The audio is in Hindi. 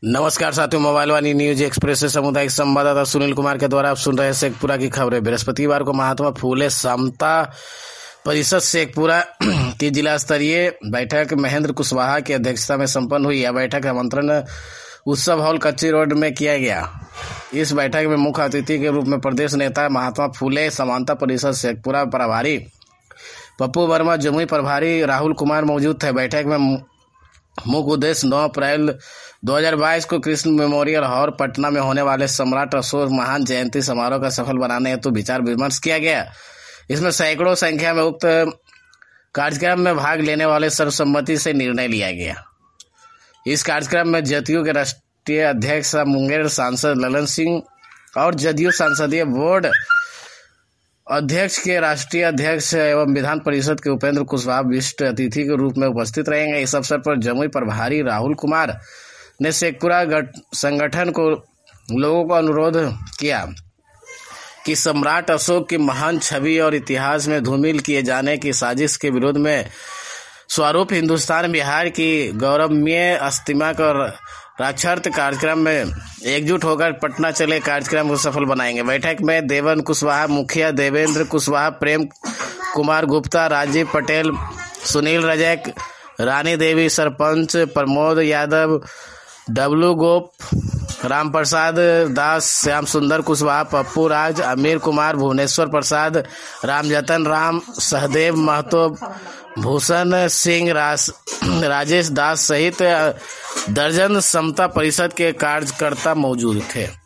नमस्कार साथियों, मोबाइल वाली न्यूज एक्सप्रेस से सामुदायिक संवाददाता सुनील कुमार के द्वारा आप सुन रहे हैं शेखपुरा की खबरें। बृहस्पतिवार को महात्मा फूले समता परिषद शेखपुरा की जिला स्तरीय बैठक महेंद्र कुशवाहा की अध्यक्षता में संपन्न हुई। यह बैठक आमंत्रण उत्सव हॉल कच्ची रोड में किया गया। इस बैठक में मुख्य अतिथि के रूप में प्रदेश नेता महात्मा फूले समता परिषद शेखपुरा प्रभारी पप्पू वर्मा, जमुई प्रभारी राहुल कुमार मौजूद थे। बैठक में मुख्य उद्देश्य 9 अप्रैल 2022 को कृष्ण मेमोरियल हॉल पटना में होने वाले सम्राट अशोक महान जयंती समारोह का सफल बनाने हेतु विचार विमर्श किया गया। इसमें सैकड़ों संख्या में उक्त कार्यक्रम में भाग लेने वाले सर्वसम्मति से निर्णय लिया गया। इस कार्यक्रम में जदयू के राष्ट्रीय अध्यक्ष मुंगेर सांसद ललन सिंह और जदयू संसदीय बोर्ड अध्यक्ष के राष्ट्रीय अध्यक्ष एवं विधान परिषद के उपेंद्र कुशवाहा विशिष्ट अतिथि के रूप में उपस्थित रहेंगे। इस अवसर पर जमुई प्रभारी राहुल कुमार ने शेखपुरा संगठन को लोगों को अनुरोध किया कि सम्राट अशोक की महान छवि और इतिहास में धूमिल किए जाने की साजिश के विरोध में स्वरूप हिंदुस्तान बिहार की गौरवमय अस्तिमा और राक्षार्थ कार्यक्रम में एकजुट होकर पटना चले कार्यक्रम को सफल बनाएंगे। बैठक में देवन कुशवाहा मुखिया, देवेंद्र कुशवाहा, प्रेम कुमार गुप्ता, राजीव पटेल, सुनील रजक, रानी देवी सरपंच, प्रमोद यादव, डब्लू गोप, राम प्रसाद दास, श्याम सुंदर कुशवाहा, पप्पू राज, अमीर कुमार, भुवनेश्वर प्रसाद, रामजतन राम, सहदेव महतो, भूषण सिंह, राजेश दास सहित दर्जन समता परिषद के कार्यकर्ता मौजूद थे।